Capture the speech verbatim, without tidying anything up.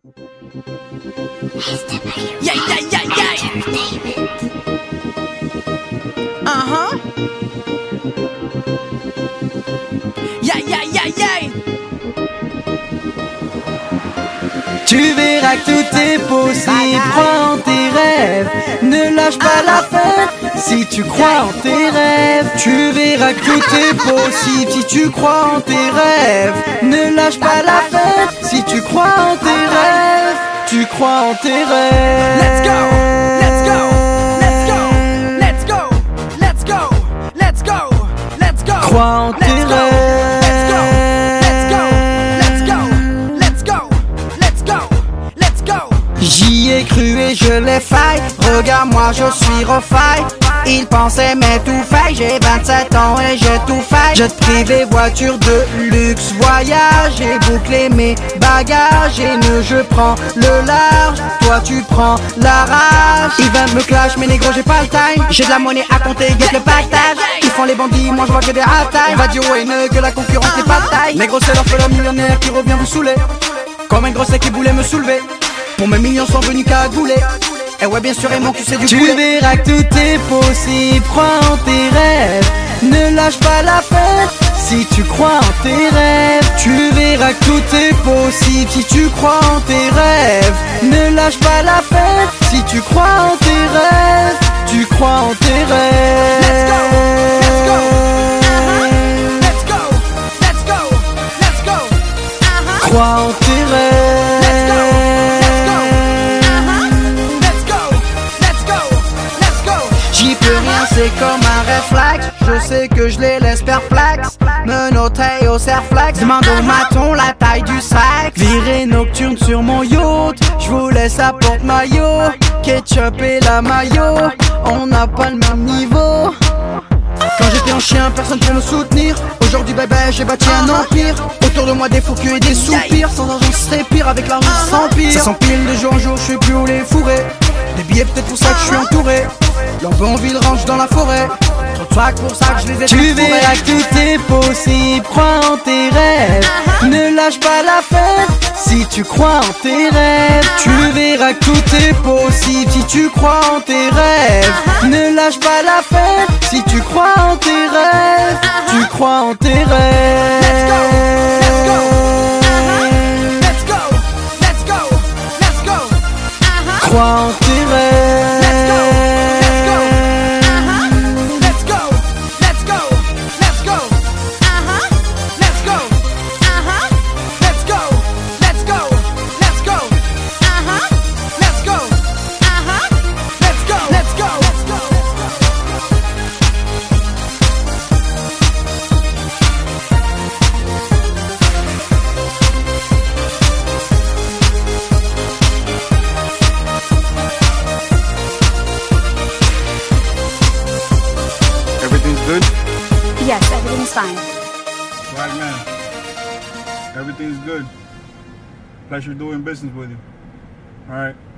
Yeah, yeah, yeah, yeah. Uh-huh. Yeah, yeah, yeah, yeah. Tu verras que tout est possible, crois en tes rêves. Ne lâche pas l'affaire si tu crois en tes rêves. Tu verras que tout est possible si tu crois en tes rêves. Ne lâche pas l'affaire si tu crois en tes rêves. Tu crois en tes rêves. Let's go, let's go, let's go, let's go, let's go, let's go, let's go. Crois en tes rêves. Let's go, let's go, let's go, let's go, let's go, let's go. J'y ai cru et je l'ai fait. Regarde-moi, je suis refait. Il pensait mais tout fait. J'ai vingt-sept ans et j'ai tout fait. Jet privé, voiture de luxe, voyage. J'ai bouclé mes bagages et ne je prends le large. Toi tu prends la rage. Ils veulent me clash mais négro j'ai pas le time. J'ai de la monnaie à compter, get le partage. Ils font les bandits, moi je vois que des high-time. Va dire ouais ne que la concurrence n'est pas de taille. Négro c'est l'orphelin millionnaire qui revient vous saouler. Comme un gros sec qui voulait me soulever. Pour mes millions sont venus cagouler. Et ouais bien sûr et mon cul c'est du poulet. Tu verras que tout est possible, crois en tes rêves. Ne lâche pas l'affaire si tu crois en tes rêves. Tu verras que tout est possible si tu crois en tes rêves. Ne lâche pas l'affaire si tu crois en tes rêves. Tu crois en tes rêves. Let's go, let's go, uh-huh. Let's go, let's go, let's go, uh-huh. Crois en tes rêves. Let's go, let's go, uh-huh. Let's go, let's go, let's go. J'y peux rien, c'est comme un réflexe. Je sais que je les laisse perplexes. Menotté au serflex. Demande au maton la taille du sac. Virée nocturne sur mon yacht. Je vous laisse à porte-maillot. Ketchup et la maillot. On n'a pas le même niveau. Quand j'étais en chien, personne pour me soutenir. Aujourd'hui bébé j'ai bâti un empire. Autour de moi des faux culs et des soupirs. Sans argent ce serait pire, avec l'argent sans pire. Ça s'empile de jour en jour, je sais plus où les fourrer. Des billets peut-être pour ça que je suis entouré. L'envie range dans la forêt. Trop de swag pour ça que je les ai. Tu verras que tout est possible, crois en tes rêves. Ne lâche pas l'affaire si tu crois en tes rêves. Tu verras que tout est possible si tu crois en tes rêves. Ne lâche pas l'affaire si tu crois en tes rêves. Tu crois en tes rêves. Let's go, let's go, uh-huh. Let's go, let's go, let's go, uh-huh. Crois en tes rêves. Let's go, let's go, uh-huh. Let's go, let's go, let's go, uh-huh. Let's go, uh-huh. Let's go, let's go, let's go, uh-huh. Let's go, uh-huh. Let's go, let's go, let's go. Everything's good? Yes, everything's fine. Right, man. Everything's good. Pleasure doing business with you. All right.